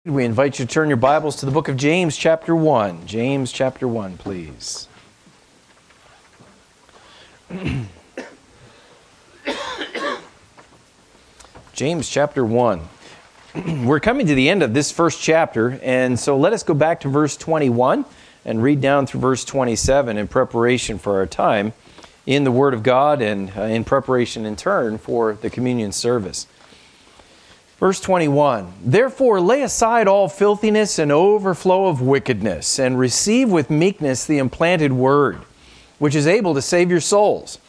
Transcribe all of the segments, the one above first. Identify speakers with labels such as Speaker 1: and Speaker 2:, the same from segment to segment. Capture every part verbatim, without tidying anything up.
Speaker 1: We invite you to turn your Bibles to the book of James chapter one. James chapter one, please. James chapter one. We're coming to the end of this first chapter, and so let us go back to verse twenty-one and read down through verse twenty-seven in preparation for our time in the Word of God and uh, in preparation in turn for the communion service. Verse twenty-one, "Therefore lay aside all filthiness and overflow of wickedness, and receive with meekness the implanted word, which is able to save your souls.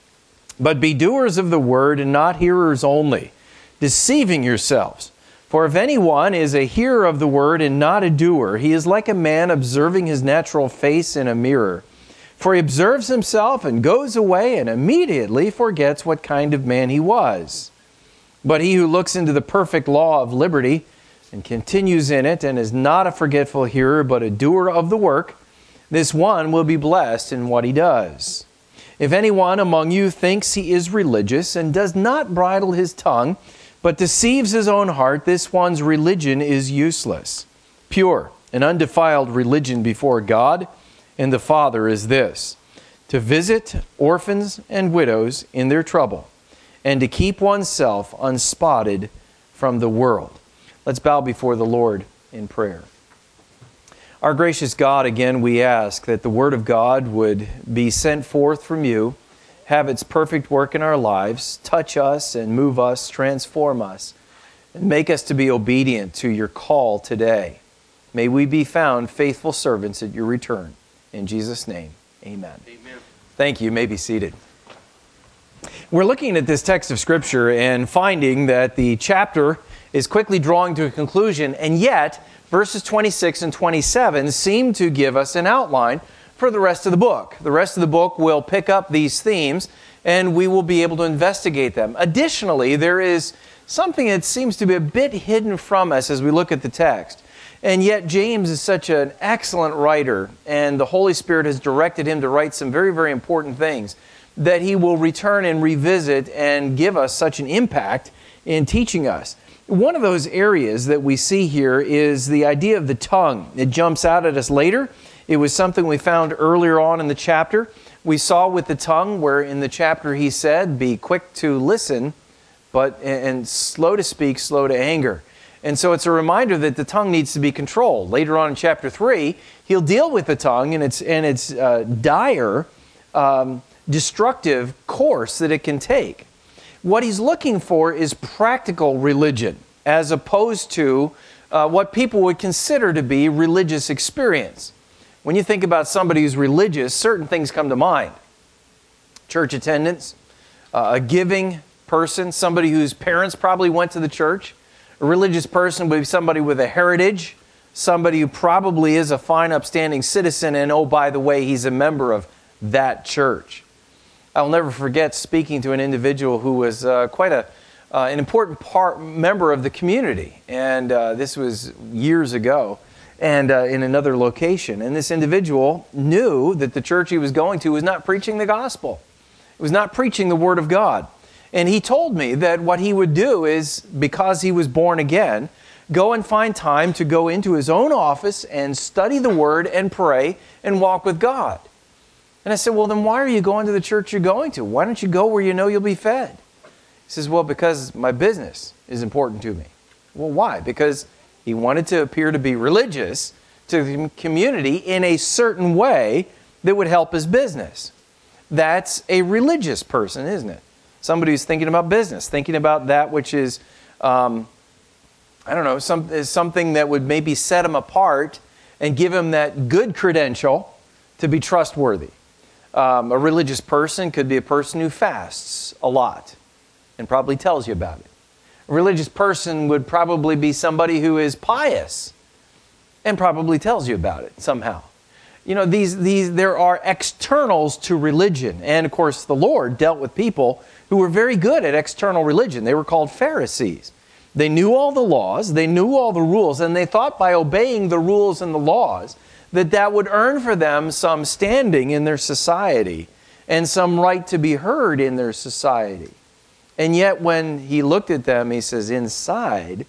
Speaker 1: But be doers of the word, and not hearers only, deceiving yourselves. For if anyone is a hearer of the word and not a doer, he is like a man observing his natural face in a mirror. For he observes himself and goes away and immediately forgets what kind of man he was. But he who looks into the perfect law of liberty and continues in it and is not a forgetful hearer but a doer of the work, this one will be blessed in what he does. If anyone among you thinks he is religious and does not bridle his tongue, but deceives his own heart, this one's religion is useless. Pure and undefiled religion before God and the Father is this, to visit orphans and widows in their trouble, and to keep oneself unspotted from the world." Let's bow before the Lord in prayer. Our gracious God, again we ask that the Word of God would be sent forth from you, have its perfect work in our lives, touch us and move us, transform us, and make us to be obedient to your call today. May we be found faithful servants at your return. In Jesus' name, amen. Amen. Thank you. You may be seated. We're looking at this text of Scripture and finding that the chapter is quickly drawing to a conclusion, and yet verses twenty-six and twenty-seven seem to give us an outline for the rest of the book. The rest of the book will pick up these themes, and we will be able to investigate them. Additionally, there is something that seems to be a bit hidden from us as we look at the text. And yet James is such an excellent writer, and the Holy Spirit has directed him to write some very, very important things that he will return and revisit and give us such an impact in teaching us. One of those areas that we see here is the idea of the tongue. It jumps out at us later. It was something we found earlier on in the chapter. We saw with the tongue where in the chapter he said, be quick to listen, but and slow to speak, slow to anger. And so it's a reminder that the tongue needs to be controlled. Later on in chapter three, he'll deal with the tongue and its, and its uh, dire um, destructive course that it can take. What he's looking for is practical religion as opposed to uh, what people would consider to be religious experience. When you think about somebody who's religious, certain things come to mind. Church attendance, uh, a giving person, somebody whose parents probably went to the church. A religious person would be somebody with a heritage, somebody who probably is a fine, upstanding citizen, and oh, by the way, he's a member of that church. I'll never forget speaking to an individual who was uh, quite a, uh, an important part, member of the community. And uh, this was years ago and uh, in another location. And this individual knew that the church he was going to was not preaching the gospel. It was not preaching the Word of God. And he told me that what he would do is, because he was born again, go and find time to go into his own office and study the Word and pray and walk with God. And I said, well, then why are you going to the church you're going to? Why don't you go where you know you'll be fed? He says, well, because my business is important to me. Well, why? Because he wanted to appear to be religious to the community in a certain way that would help his business. That's a religious person, isn't it? Somebody who's thinking about business, thinking about that which is, um, I don't know, some, is something that would maybe set him apart and give him that good credential to be trustworthy. Um, a religious person could be a person who fasts a lot and probably tells you about it. A religious person would probably be somebody who is pious and probably tells you about it somehow. You know, these, these, there are externals to religion. And of course, the Lord dealt with people who were very good at external religion. They were called Pharisees. They knew all the laws, they knew all the rules, and they thought by obeying the rules and the laws that that would earn for them some standing in their society and some right to be heard in their society. And yet when he looked at them, he says, inside,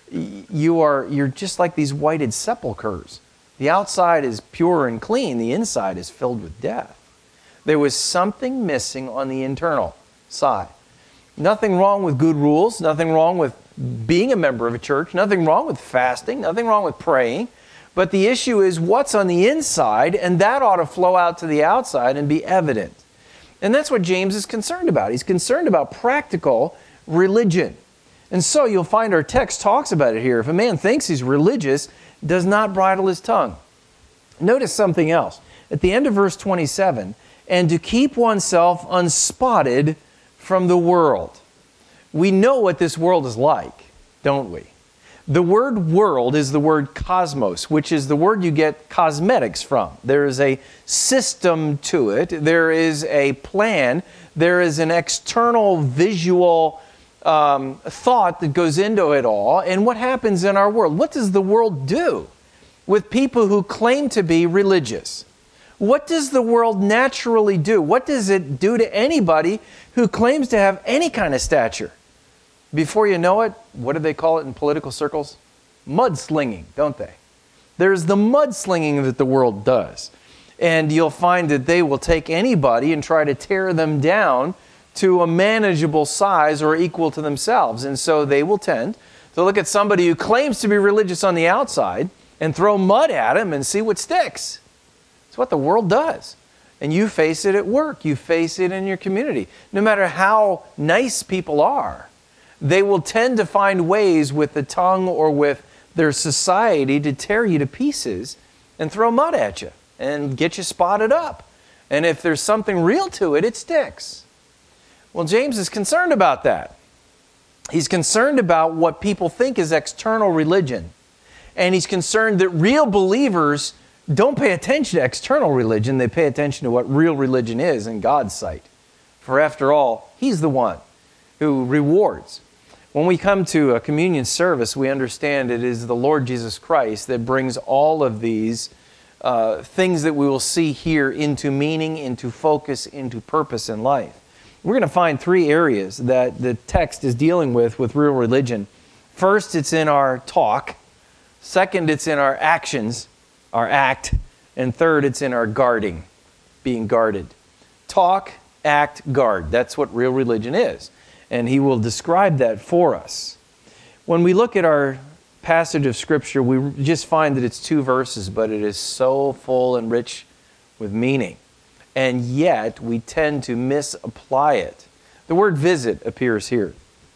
Speaker 1: you are, you're just like these whited sepulchres. The outside is pure and clean. The inside is filled with death. There was something missing on the internal side. Nothing wrong with good rules. Nothing wrong with being a member of a church. Nothing wrong with fasting. Nothing wrong with praying. But the issue is what's on the inside, and that ought to flow out to the outside and be evident. And that's what James is concerned about. He's concerned about practical religion. And so you'll find our text talks about it here. If a man thinks he's religious, does not bridle his tongue. Notice something else. At the end of verse twenty-seven, and to keep oneself unspotted from the world. We know what this world is like, don't we? The word world is the word cosmos, which is the word you get cosmetics from. There is a system to it. There is a plan. There is an external visual um, thought that goes into it all. And what happens in our world? What does the world do with people who claim to be religious? What does the world naturally do? What does it do to anybody who claims to have any kind of stature? Before you know it, what do they call it in political circles? Mudslinging, don't they? There's the mudslinging that the world does. And you'll find that they will take anybody and try to tear them down to a manageable size or equal to themselves. And so they will tend to look at somebody who claims to be religious on the outside and throw mud at him and see what sticks. It's what the world does. And you face it at work. You face it in your community. No matter how nice people are, they will tend to find ways with the tongue or with their society to tear you to pieces and throw mud at you and get you spotted up. And if there's something real to it, it sticks. Well, James is concerned about that. He's concerned about what people think is external religion. And he's concerned that real believers don't pay attention to external religion. They pay attention to what real religion is in God's sight. For after all, He's the one who rewards. When we come to a communion service, we understand it is the Lord Jesus Christ that brings all of these uh, things that we will see here into meaning, into focus, into purpose in life. We're going to find three areas that the text is dealing with with real religion. First, it's in our talk. Second, it's in our actions, our act. And third, it's in our guarding, being guarded. Talk, act, guard. That's what real religion is. And he will describe that for us. When we look at our passage of Scripture, we just find that it's two verses, but it is so full and rich with meaning. And yet, we tend to misapply it. The word visit appears here.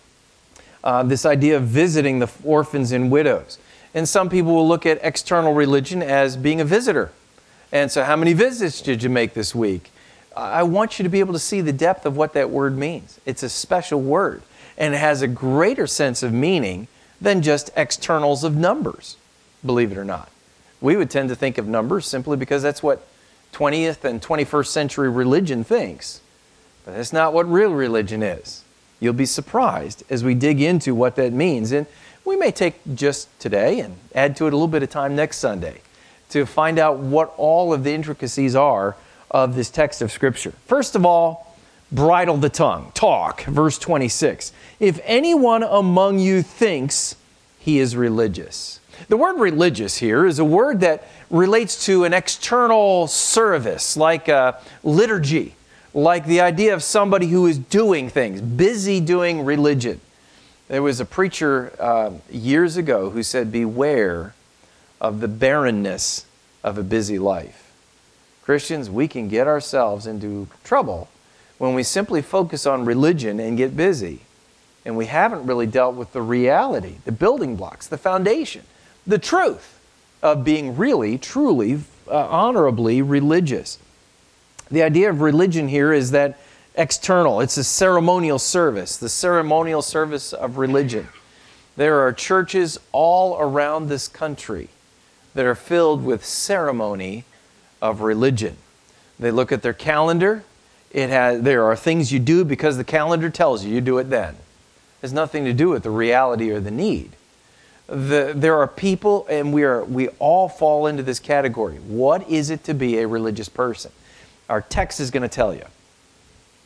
Speaker 1: Uh, this idea of visiting the orphans and widows. And some people will look at external religion as being a visitor. And so, how many visits did you make this week? I want you to be able to see the depth of what that word means. It's a special word, and it has a greater sense of meaning than just externals of numbers, believe it or not. We would tend to think of numbers simply because that's what twentieth and twenty-first century religion thinks. But that's not what real religion is. You'll be surprised as we dig into what that means. And we may take just today and add to it a little bit of time next Sunday to find out what all of the intricacies are of this text of Scripture. First of all, bridle the tongue. Talk, verse twenty-six. If anyone among you thinks he is religious. The word religious here is a word that relates to an external service, like a liturgy, like the idea of somebody who is doing things, busy doing religion. There was a preacher uh, years ago who said, beware of the barrenness of a busy life. Christians, we can get ourselves into trouble when we simply focus on religion and get busy. And we haven't really dealt with the reality, the building blocks, the foundation, the truth of being really, truly, uh, honorably religious. The idea of religion here is that external. It's a ceremonial service, the ceremonial service of religion. There are churches all around this country that are filled with ceremony of religion. They look at their calendar. It has, there are things you do because the calendar tells you you do it then. It has nothing to do with the reality or the need. The, there are people, and we are we all fall into this category. What is it to be a religious person? Our text is going to tell you.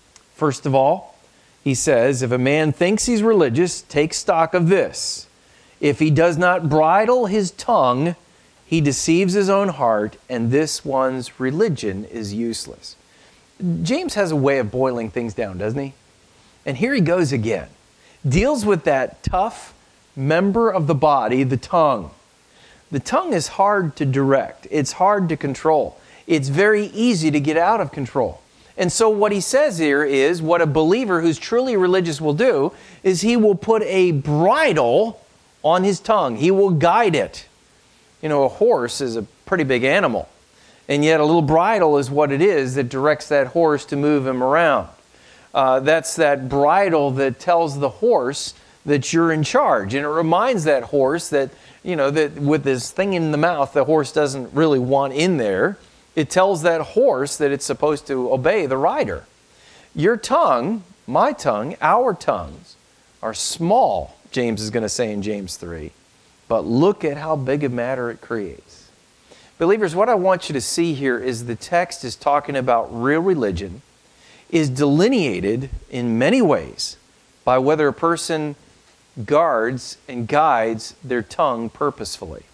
Speaker 1: First of all, he says, if a man thinks he's religious, take stock of this. If he does not bridle his tongue, he deceives his own heart, and this one's religion is useless. James has a way of boiling things down, doesn't he? And here he goes again. Deals with that tough member of the body, the tongue. The tongue is hard to direct. It's hard to control. It's very easy to get out of control. And so what he says here is, what a believer who's truly religious will do is he will put a bridle on his tongue. He will guide it. You know, a horse is a pretty big animal. And yet a little bridle is what it is that directs that horse to move him around. Uh, that's that bridle that tells the horse that you're in charge. And it reminds that horse that, you know, that with this thing in the mouth the horse doesn't really want in there. It tells that horse that it's supposed to obey the rider. Your tongue, my tongue, our tongues are small, James is going to say in James three. But look at how big a matter it creates. Believers, what I want you to see here is the text is talking about real religion, is delineated in many ways by whether a person guards and guides their tongue purposefully.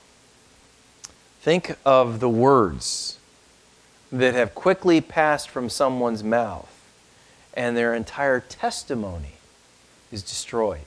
Speaker 1: Think of the words that have quickly passed from someone's mouth, and their entire testimony is destroyed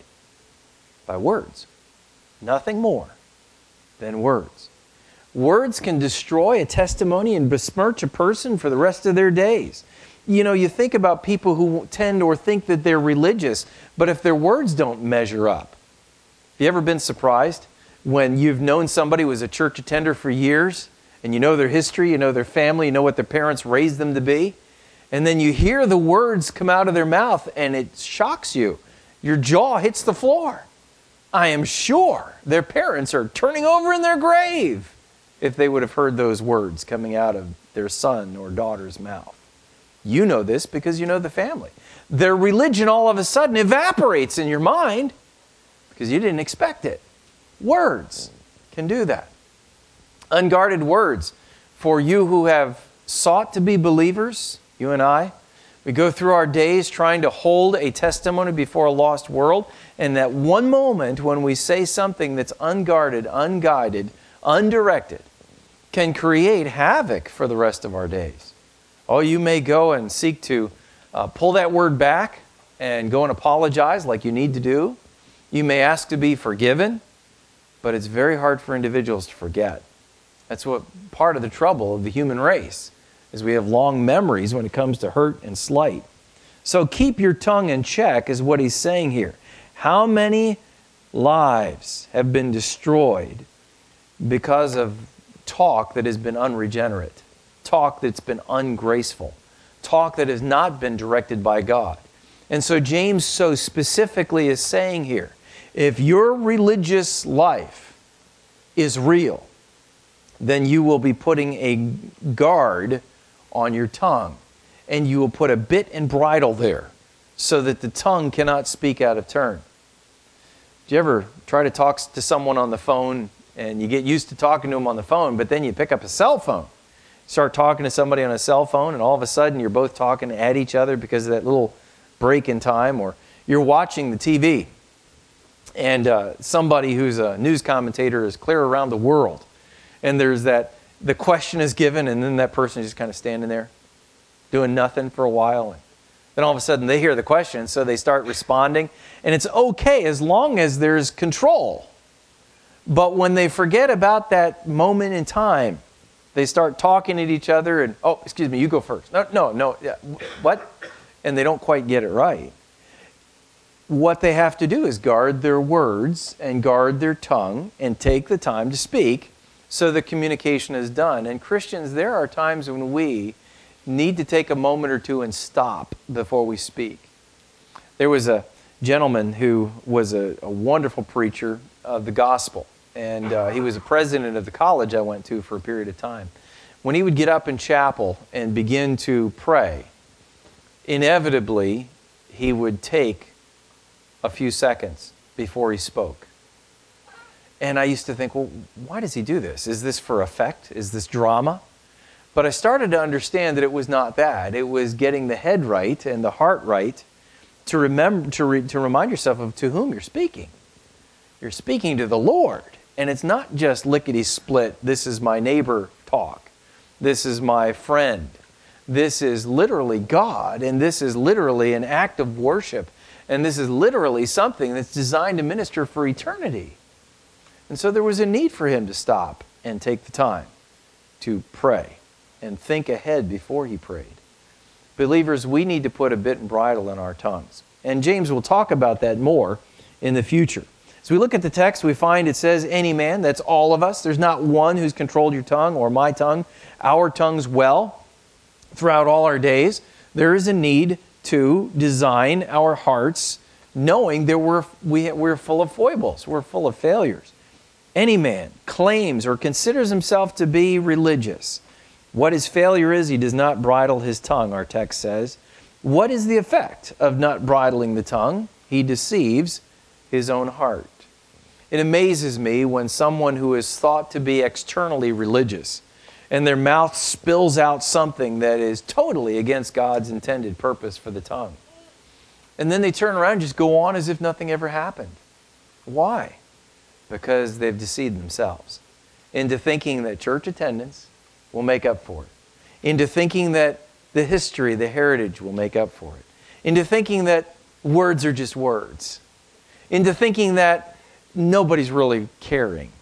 Speaker 1: by words. Nothing more than words. Words can destroy a testimony and besmirch a person for the rest of their days. You know, you think about people who tend or think that they're religious, but if their words don't measure up. Have you ever been surprised when you've known somebody who was a church attender for years, and you know their history, you know their family, you know what their parents raised them to be, and then you hear the words come out of their mouth and it shocks you. Your jaw hits the floor. I am sure their parents are turning over in their grave if they would have heard those words coming out of their son or daughter's mouth. You know this because you know the family. Their religion all of a sudden evaporates in your mind because you didn't expect it. Words can do that. Unguarded words. For you who have sought to be believers, you and I, we go through our days trying to hold a testimony before a lost world, and that one moment when we say something that's unguarded, unguided, undirected, can create havoc for the rest of our days. Oh, you may go and seek to uh, pull that word back and go and apologize like you need to do. You may ask to be forgiven, but it's very hard for individuals to forget. That's what part of the trouble of the human race is we have long memories when it comes to hurt and slight. So keep your tongue in check is what he's saying here. How many lives have been destroyed because of talk that has been unregenerate, talk that's been ungraceful, talk that has not been directed by God? And so James so specifically is saying here, if your religious life is real, then you will be putting a guard on your tongue, and you will put a bit and bridle there so that the tongue cannot speak out of turn. Do you ever try to talk to someone on the phone and you get used to talking to them on the phone, but then you pick up a cell phone, start talking to somebody on a cell phone, and all of a sudden you're both talking at each other because of that little break in time, or you're watching the T V and uh, somebody who's a news commentator is clear around the world, and there's that, the question is given, and then that person is just kind of standing there doing nothing for a while. And then all of a sudden they hear the question, so they start responding. And it's okay as long as there's control. But when they forget about that moment in time, they start talking at each other and, oh, excuse me, you go first. No, no, no, yeah, what? And they don't quite get it right. What they have to do is guard their words and guard their tongue and take the time to speak so the communication is done. And Christians, there are times when we need to take a moment or two and stop before we speak. There was a gentleman who was a, a wonderful preacher of the gospel, and uh, he was a president of the college I went to for a period of time. When he would get up in chapel and begin to pray, inevitably he would take a few seconds before he spoke. And I used to think, well, why does he do this? Is this for effect? Is this drama? But I started to understand that it was not that. It was getting the head right and the heart right to remember, to, re, to remind yourself of to whom you're speaking. You're speaking to the Lord. And it's not just lickety-split, this is my neighbor talk. This is my friend. This is literally God, and this is literally an act of worship. And this is literally something that's designed to minister for eternity. And so there was a need for him to stop and take the time to pray and think ahead before he prayed. Believers, we need to put a bit and bridle in our tongues. And James will talk about that more in the future. As we look at the text, we find it says, any man, that's all of us. There's not one who's controlled your tongue or my tongue, our tongues well throughout all our days. There is a need to design our hearts knowing that we're, we, we're full of foibles, we're full of failures. Any man claims or considers himself to be religious. What his failure is, he does not bridle his tongue, our text says. What is the effect of not bridling the tongue? He deceives his own heart. It amazes me when someone who is thought to be externally religious and their mouth spills out something that is totally against God's intended purpose for the tongue. And then they turn around and just go on as if nothing ever happened. Why? Because they've deceived themselves into thinking that church attendance will make up for it, into thinking that the history, the heritage will make up for it, into thinking that words are just words, into thinking that nobody's really caring.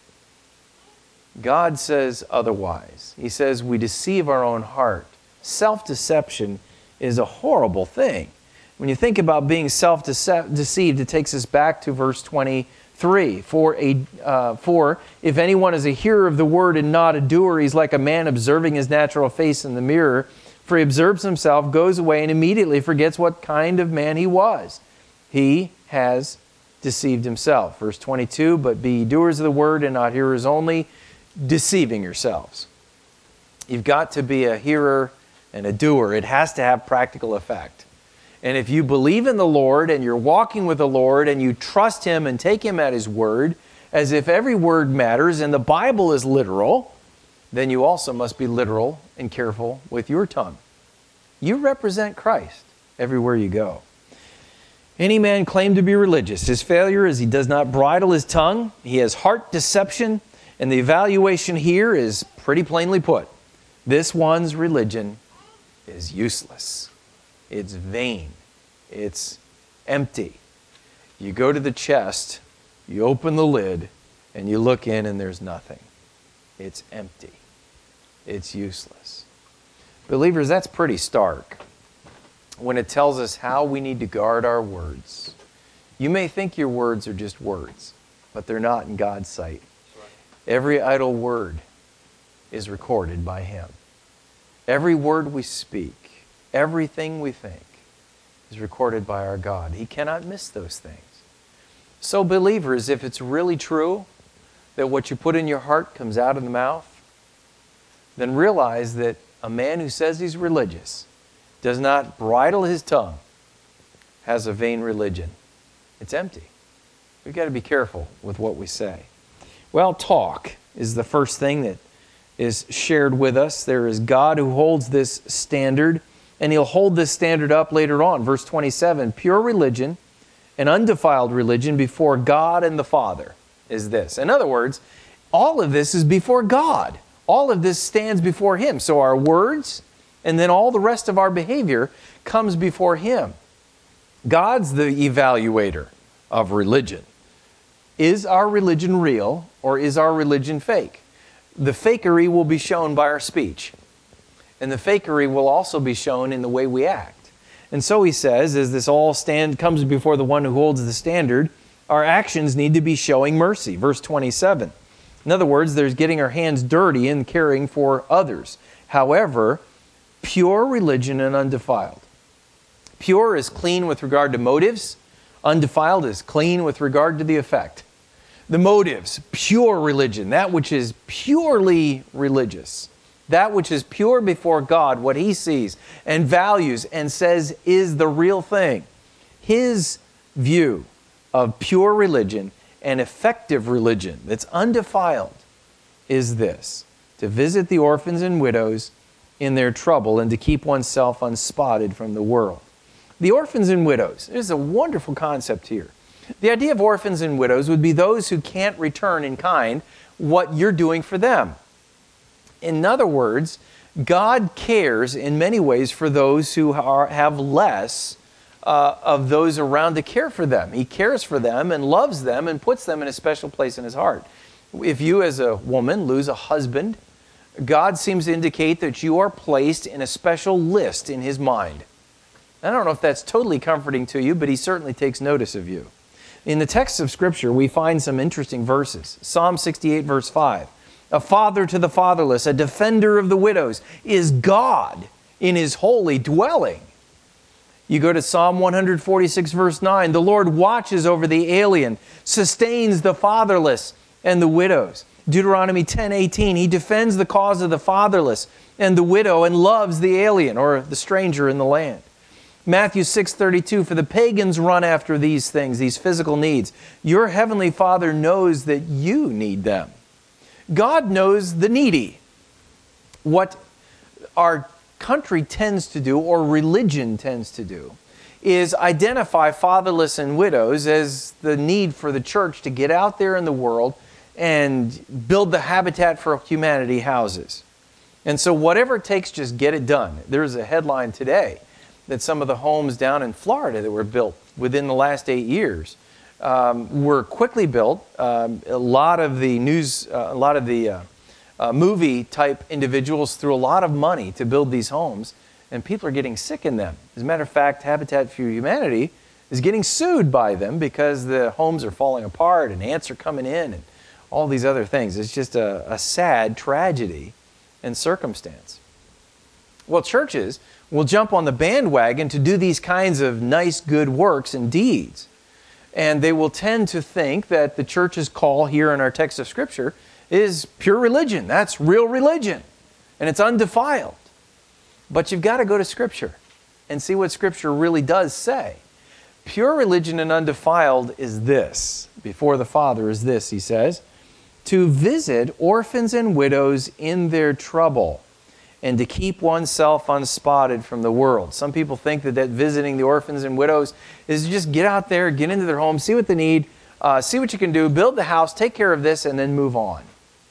Speaker 1: God says otherwise. He says we deceive our own heart. Self-deception is a horrible thing. When you think about being self-deceived, it takes us back to verse twenty-three. For, a, uh, for if anyone is a hearer of the word and not a doer, he's like a man observing his natural face in the mirror. For he observes himself, goes away, and immediately forgets what kind of man he was. He has deceived himself. Verse twenty-two, but be ye doers of the word and not hearers only, deceiving yourselves. You've got to be a hearer and a doer. It has to have practical effect. And if you believe in the Lord and you're walking with the Lord and you trust Him and take Him at His word, as if every word matters and the Bible is literal, then you also must be literal and careful with your tongue. You represent Christ everywhere you go. Any man claim to be religious. His failure is he does not bridle his tongue. He has heart deception. And the evaluation here is pretty plainly put. This one's religion is useless. It's vain. It's empty. You go to the chest, you open the lid, and you look in and there's nothing. It's empty. It's useless. Believers, that's pretty stark when it tells us how we need to guard our words. You may think your words are just words, but they're not in God's sight. Every idle word is recorded by Him. Every word we speak, everything we think is recorded by our God. He cannot miss those things. So believers, if it's really true that what you put in your heart comes out of the mouth, then realize that a man who says he's religious, does not bridle his tongue, has a vain religion. It's empty. We've got to be careful with what we say. Well, talk is the first thing that is shared with us. There is God who holds this standard, and He'll hold this standard up later on. Verse twenty-seven, pure religion and undefiled religion before God and the Father is this. In other words, all of this is before God. All of this stands before Him. So our words and then all the rest of our behavior comes before Him. God's the evaluator of religion. Is our religion real or is our religion fake? The fakery will be shown by our speech. And the fakery will also be shown in the way we act. And so he says, as this all stand comes before the one who holds the standard, our actions need to be showing mercy. Verse twenty-seven. In other words, there's getting our hands dirty and caring for others. However, pure religion and undefiled. Pure is clean with regard to motives. Undefiled is clean with regard to the effect. The motives, pure religion, that which is purely religious. That which is pure before God, what He sees and values and says is the real thing. His view of pure religion and effective religion that's undefiled is this: to visit the orphans and widows in their trouble and to keep oneself unspotted from the world. The orphans and widows, there's a wonderful concept here. The idea of orphans and widows would be those who can't return in kind what you're doing for them. In other words, God cares in many ways for those who are, have less uh, of those around to care for them. He cares for them and loves them and puts them in a special place in His heart. If you as a woman lose a husband, God seems to indicate that you are placed in a special list in His mind. I don't know if that's totally comforting to you, but He certainly takes notice of you. In the text of Scripture, we find some interesting verses. Psalm sixty-eight, verse five. A father to the fatherless, a defender of the widows, is God in His holy dwelling. You go to Psalm one forty-six, verse nine. The Lord watches over the alien, sustains the fatherless and the widows. Deuteronomy ten eighteen. He defends the cause of the fatherless and the widow and loves the alien or the stranger in the land. Matthew six thirty-two, for the pagans run after these things, these physical needs. Your heavenly Father knows that you need them. God knows the needy. What our country tends to do, or religion tends to do, is identify fatherless and widows as the need for the church to get out there in the world and build the Habitat for Humanity houses. And so whatever it takes, just get it done. There's a headline today that some of the homes down in Florida that were built within the last eight years um, were quickly built. Um, a lot of the news, uh, a lot of the uh, uh, movie-type individuals threw a lot of money to build these homes, and people are getting sick in them. As a matter of fact, Habitat for Humanity is getting sued by them because the homes are falling apart and ants are coming in and all these other things. It's just a, a sad tragedy and circumstance. Well, churches will jump on the bandwagon to do these kinds of nice, good works and deeds. And they will tend to think that the church's call here in our text of Scripture is pure religion. That's real religion. And it's undefiled. But you've got to go to Scripture and see what Scripture really does say. Pure religion and undefiled is this. Before the Father is this, he says, to visit orphans and widows in their trouble, and to keep oneself unspotted from the world. Some people think that, that visiting the orphans and widows is just get out there, get into their home, see what they need, uh, see what you can do, build the house, take care of this, and then move on.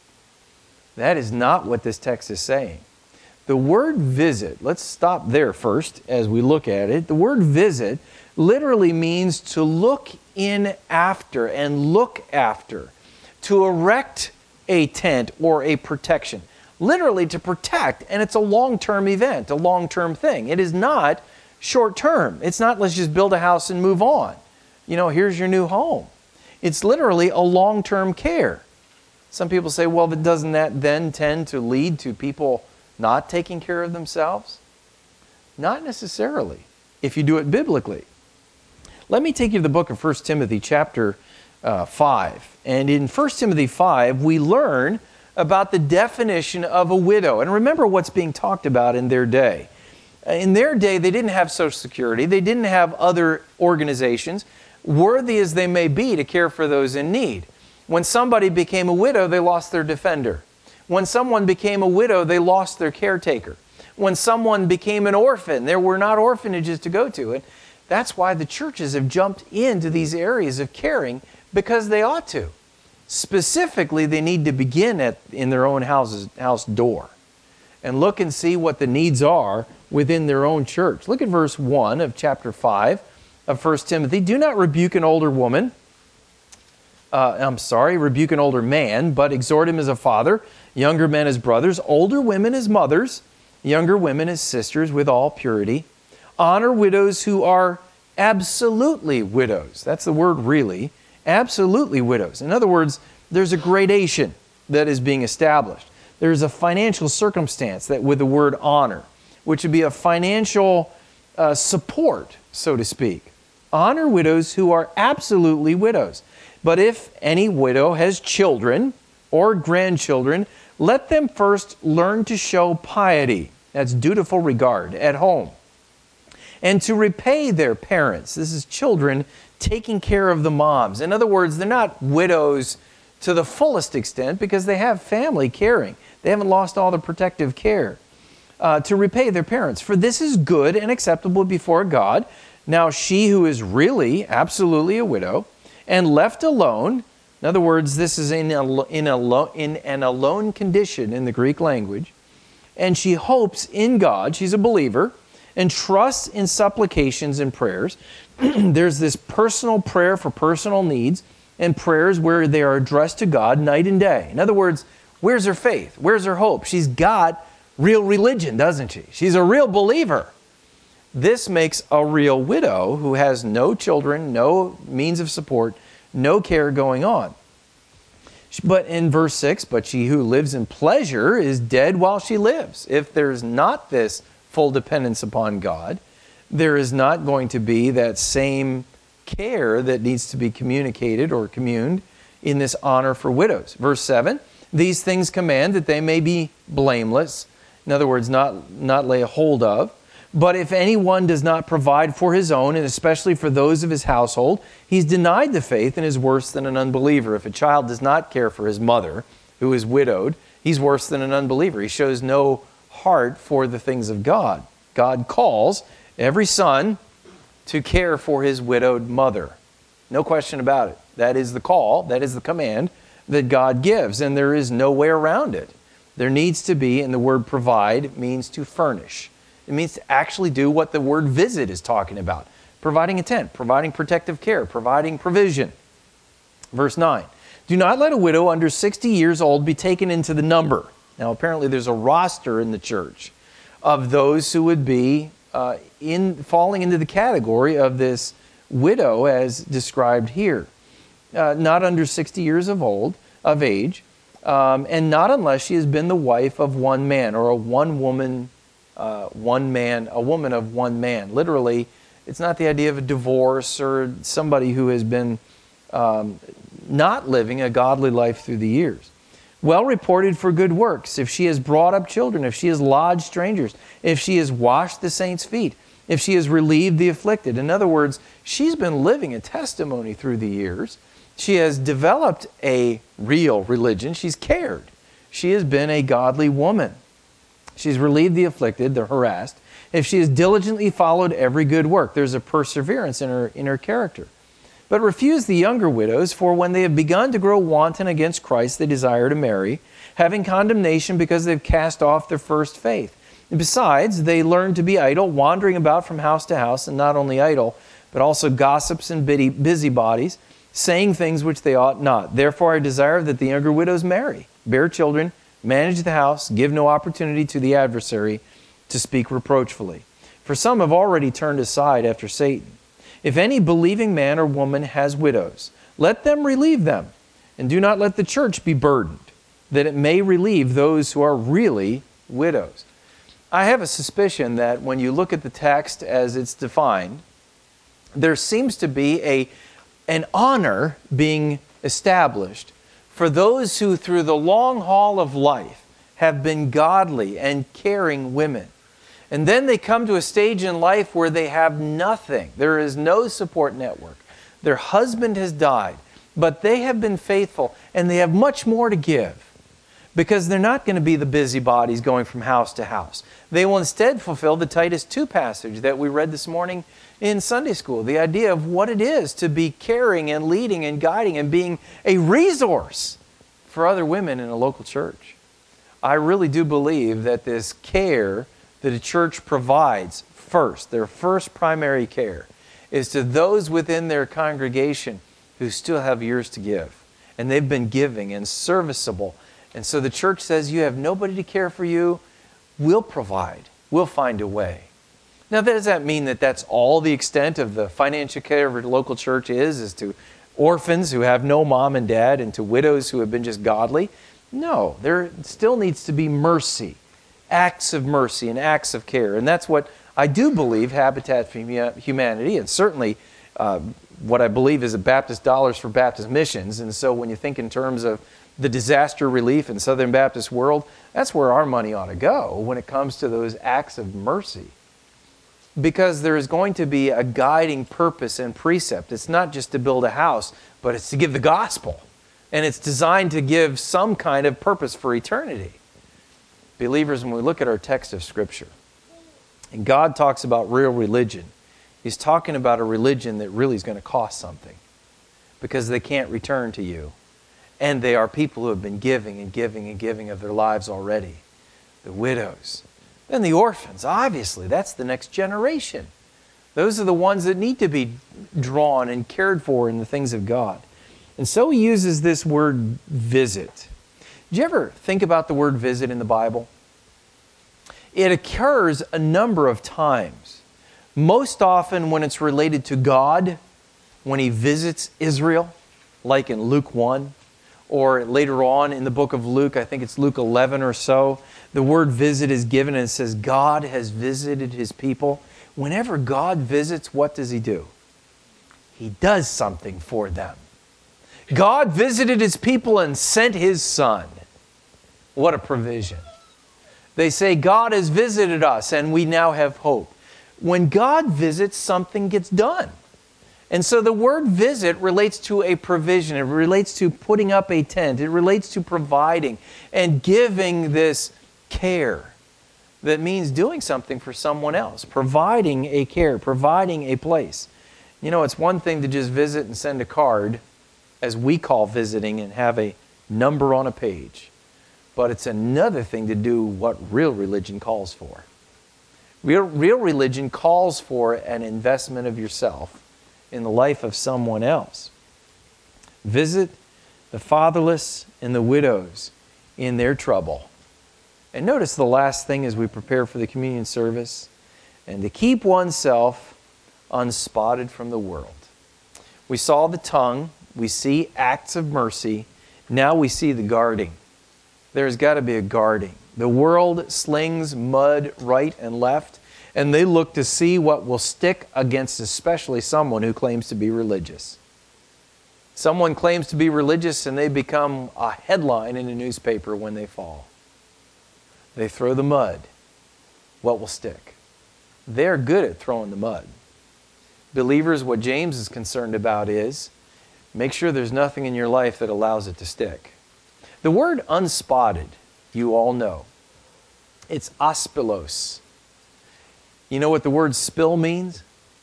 Speaker 1: That is not what this text is saying. The word visit, let's stop there first as we look at it. The word visit literally means to look in after and look after, to erect a tent or a protection. Literally to protect, and it's a long-term event, a long-term thing. It is not short-term. It's not let's just build a house and move on. You know, here's your new home. It's literally a long-term care. Some people say, well, but doesn't that then tend to lead to people not taking care of themselves? Not necessarily, if you do it biblically. Let me take you to the book of First Timothy chapter uh, five. And in First Timothy five, we learn about the definition of a widow. And remember what's being talked about in their day. In their day, they didn't have Social Security. They didn't have other organizations, worthy as they may be, to care for those in need. When somebody became a widow, they lost their defender. When someone became a widow, they lost their caretaker. When someone became an orphan, there were not orphanages to go to. And that's why the churches have jumped into these areas of caring, because they ought to. Specifically, they need to begin at in their own houses, house door and look and see what the needs are within their own church. Look at verse one of chapter five of First Timothy. Do not rebuke an older woman. Uh, I'm sorry, rebuke an older man, but exhort him as a father, younger men as brothers, older women as mothers, younger women as sisters with all purity. Honor widows who are absolutely widows. That's the word really. Absolutely widows. In other words, there's a gradation that is being established. There's a financial circumstance that with the word honor, which would be a financial uh, support, so to speak. Honor widows who are absolutely widows. But if any widow has children or grandchildren, let them first learn to show piety, that's dutiful regard, at home, and to repay their parents. This is children taking care of the moms. In other words, they're not widows to the fullest extent because they have family caring. They haven't lost all the protective care. Uh, to repay their parents. For this is good and acceptable before God. Now she who is really absolutely a widow and left alone. In other words, this is in, a, in, a, in an alone condition in the Greek language. And she hopes in God, she's a believer, and trusts in supplications and prayers. There's this personal prayer for personal needs and prayers where they are addressed to God night and day. In other words, where's her faith? Where's her hope? She's got real religion, doesn't she? She's a real believer. This makes a real widow who has no children, no means of support, no care going on. But in verse six, but she who lives in pleasure is dead while she lives. If there's not this full dependence upon God, there is not going to be that same care that needs to be communicated or communed in this honor for widows. Verse seven, these things command that they may be blameless. In other words, not, not lay hold of. But if anyone does not provide for his own, and especially for those of his household, he's denied the faith and is worse than an unbeliever. If a child does not care for his mother, who is widowed, he's worse than an unbeliever. He shows no heart for the things of God. God calls every son to care for his widowed mother. No question about it. That is the call, that is the command that God gives, and there is no way around it. There needs to be, and the word provide means to furnish. It means to actually do what the word visit is talking about. Providing a tent, providing protective care, providing provision. Verse nine, do not let a widow under sixty years old be taken into the number. Now apparently there's a roster in the church of those who would be uh, in falling into the category of this widow as described here. Uh, not under sixty years of old, of age, um, and not unless she has been the wife of one man, or a one woman, uh, one man, a woman of one man. Literally, it's not the idea of a divorce or somebody who has been um, not living a godly life through the years. Well reported for good works, if she has brought up children, if she has lodged strangers, if she has washed the saints' feet, if she has relieved the afflicted. In other words, she's been living a testimony through the years. She has developed a real religion. She's cared. She has been a godly woman. She's relieved the afflicted, the harassed. If she has diligently followed every good work, there's a perseverance in her, in her character. But refuse the younger widows, for when they have begun to grow wanton against Christ, they desire to marry, having condemnation because they've cast off their first faith. And besides, they learn to be idle, wandering about from house to house, and not only idle, but also gossips and busybodies, saying things which they ought not. Therefore I desire that the younger widows marry, bear children, manage the house, give no opportunity to the adversary to speak reproachfully. For some have already turned aside after Satan. If any believing man or woman has widows, let them relieve them, and do not let the church be burdened, that it may relieve those who are really widows. I have a suspicion that when you look at the text as it's defined, there seems to be a, an honor being established for those who through the long haul of life have been godly and caring women. And then they come to a stage in life where they have nothing. There is no support network. Their husband has died, but they have been faithful and they have much more to give because they're not going to be the busybodies going from house to house. They will instead fulfill the Titus two passage that we read this morning in Sunday school. The idea of what it is to be caring and leading and guiding and being a resource for other women in a local church. I really do believe that this care that a church provides first, their first primary care, is to those within their congregation who still have years to give. And they've been giving and serviceable. And so the church says, you have nobody to care for you, we'll provide. We'll find a way. Now, does that mean that that's all the extent of the financial care of a local church is, is to orphans who have no mom and dad and to widows who have been just godly? No, there still needs to be mercy. Acts of mercy and acts of care. And that's what I do believe Habitat for Humanity, and certainly uh, what I believe is a Baptist Dollars for Baptist Missions. And so when you think in terms of the disaster relief in Southern Baptist world, that's where our money ought to go when it comes to those acts of mercy. Because there is going to be a guiding purpose and precept. It's not just to build a house, but it's to give the gospel. And it's designed to give some kind of purpose for eternity. Believers, when we look at our text of Scripture, and God talks about real religion, He's talking about a religion that really is going to cost something. because they can't return to you. And they are people who have been giving and giving and giving of their lives already. The widows. Then the orphans, obviously, that's the next generation. Those are the ones that need to be drawn and cared for in the things of God. And so he uses this word visit. Did you ever think about the word visit in the Bible? It occurs a number of times. Most often when it's related to God, when he visits Israel, like in Luke one, or later on in the book of Luke, I think it's Luke eleven or so, the word visit is given and it says God has visited his people. Whenever God visits, what does he do? He does something for them. God visited his people and sent his Son. What a provision. They say, God has visited us and we now have hope. When God visits, something gets done. And so the word visit relates to a provision. It relates to putting up a tent. It relates to providing and giving this care. That means doing something for someone else. Providing a care, providing a place. You know, it's one thing to just visit and send a card, as we call visiting, and have a number on a page. But it's another thing to do what real religion calls for. Real, real religion calls for an investment of yourself in the life of someone else. Visit the fatherless and the widows in their trouble. And notice the last thing as we prepare for the communion service, and to keep oneself unspotted from the world. We saw the tongue, we see acts of mercy, now we see the guarding. There's got to be a guarding. The world slings mud right and left, and they look to see what will stick against especially someone who claims to be religious. Someone claims to be religious and they become a headline in a newspaper when they fall. They throw the mud. What will stick? They're good at throwing the mud. Believers, what James is concerned about is make sure there's nothing in your life that allows it to stick. The word unspotted, you all know. It's aspilos. You know what the word spill means?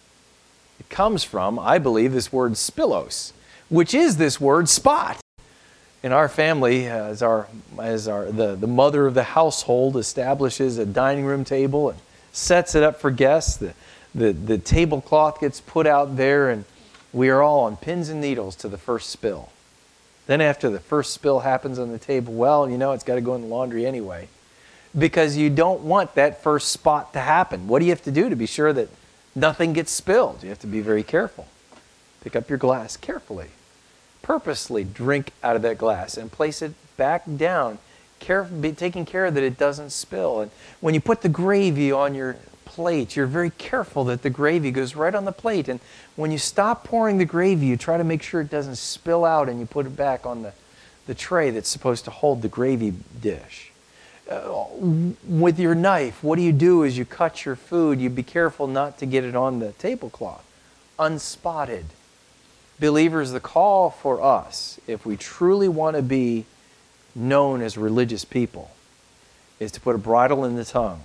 Speaker 1: It comes from, I believe, this word spillos, which is this word spot. In our family, as our as our the, the mother of the household establishes a dining room table and sets it up for guests, the, the, the tablecloth gets put out there and we are all on pins and needles to the first spill. Then after the first spill happens on the table, well, you know, it's got to go in the laundry anyway. Because you don't want that first spot to happen. What do you have to do to be sure that nothing gets spilled? You have to be very careful. Pick up your glass carefully. Purposely drink out of that glass and place it back down, care, be taking care that it doesn't spill. And when you put the gravy on your plate, you're very careful that the gravy goes right on the plate. And when you stop pouring the gravy, you try to make sure it doesn't spill out and you put it back on the, the tray that's supposed to hold the gravy dish. Uh, with your knife, what do you do as you cut your food? You be careful not to get it on the tablecloth. Unspotted. Believers, the call for us, if we truly want to be known as religious people, is to put a bridle in the tongue,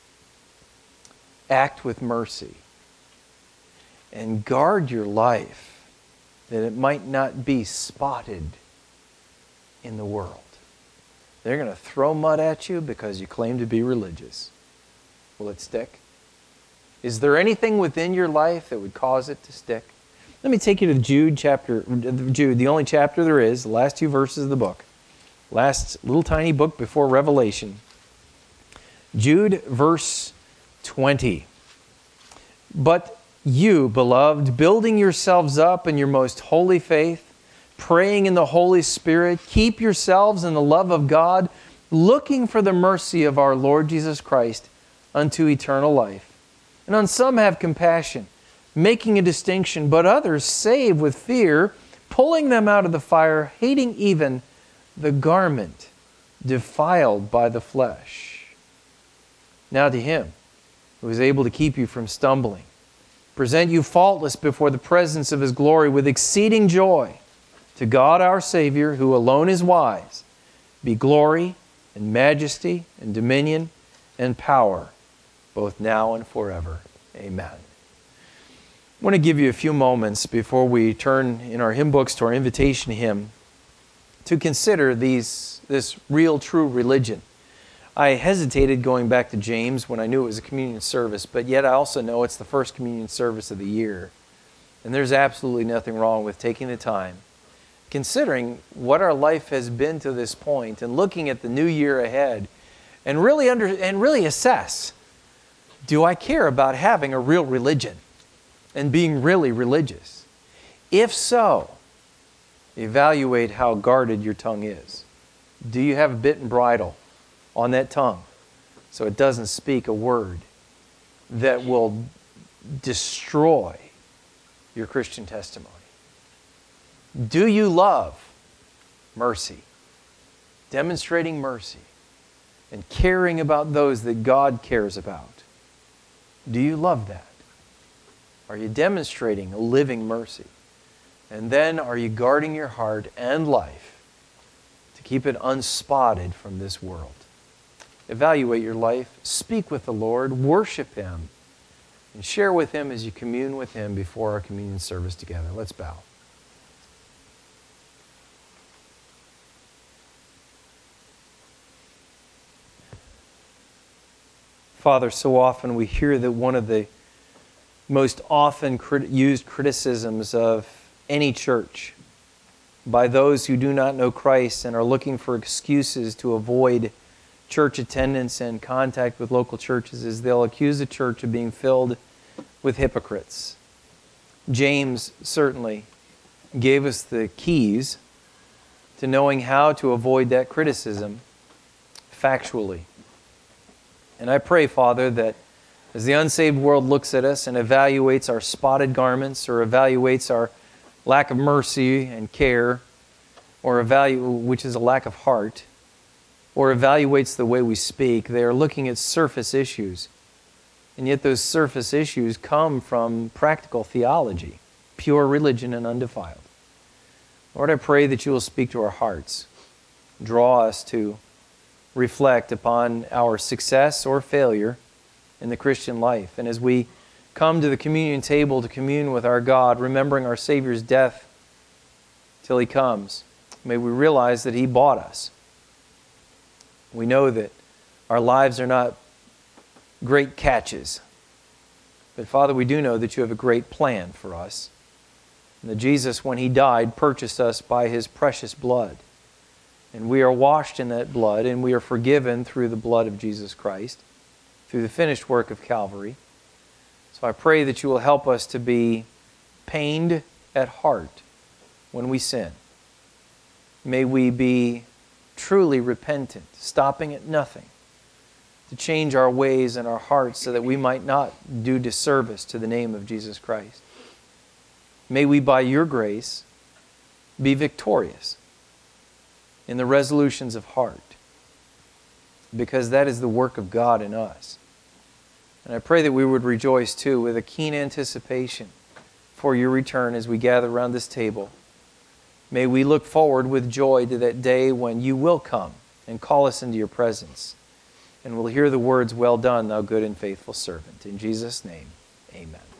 Speaker 1: act with mercy, and guard your life that it might not be spotted in the world. They're going to throw mud at you because you claim to be religious. Will it stick? Is there anything within your life that would cause it to stick? Let me take you to Jude chapter, Jude, the only chapter there is, the last two verses of the book. Last little tiny book before Revelation. Jude, verse twenty. But you, beloved, building yourselves up in your most holy faith, praying in the Holy Spirit, keep yourselves in the love of God, looking for the mercy of our Lord Jesus Christ unto eternal life. And on some have compassion, making a distinction, but others save with fear, pulling them out of the fire, hating even the garment defiled by the flesh. Now to Him who is able to keep you from stumbling, present you faultless before the presence of His glory with exceeding joy, to God our Savior, who alone is wise, be glory and majesty and dominion and power, both now and forever. Amen. I want to give you a few moments before we turn in our hymn books to our invitation hymn to consider these this real, true religion. I hesitated going back to James when I knew it was a communion service, but yet I also know it's the first communion service of the year. And there's absolutely nothing wrong with taking the time, considering what our life has been to this point and looking at the new year ahead and really under and really assess, do I care about having a real religion and being really religious? If so, evaluate how guarded your tongue is. Do you have a bit and bridle on that tongue so it doesn't speak a word that will destroy your Christian testimony? Do you love mercy, demonstrating mercy, and caring about those that God cares about? Do you love that? Are you demonstrating a living mercy? And then are you guarding your heart and life to keep it unspotted from this world? Evaluate your life, speak with the Lord, worship Him, and share with Him as you commune with Him before our communion service together. Let's bow. Father, so often we hear that one of the most often crit- used criticisms of any church by those who do not know Christ and are looking for excuses to avoid church attendance and contact with local churches is they'll accuse the church of being filled with hypocrites. James certainly gave us the keys to knowing how to avoid that criticism factually. And I pray, Father, that as the unsaved world looks at us and evaluates our spotted garments or evaluates our lack of mercy and care, or evalu- which is a lack of heart, or evaluates the way we speak, they are looking at surface issues. And yet those surface issues come from practical theology, pure religion and undefiled. Lord, I pray that you will speak to our hearts, draw us to reflect upon our success or failure in the Christian life. And as we come to the communion table to commune with our God, remembering our Savior's death till He comes, may we realize that He bought us. We know that our lives are not great catches. But Father, we do know that you have a great plan for us. And that Jesus, when He died, purchased us by His precious blood. And we are washed in that blood, and we are forgiven through the blood of Jesus Christ, through the finished work of Calvary. So I pray that you will help us to be pained at heart when we sin. May we be truly repentant, stopping at nothing, to change our ways and our hearts so that we might not do disservice to the name of Jesus Christ. May we, by your grace, be victorious in the resolutions of heart, because that is the work of God in us. And I pray that we would rejoice too with a keen anticipation for your return as we gather around this table. May we look forward with joy to that day when you will come and call us into your presence. And we'll hear the words, "Well done, thou good and faithful servant." In Jesus' name, amen.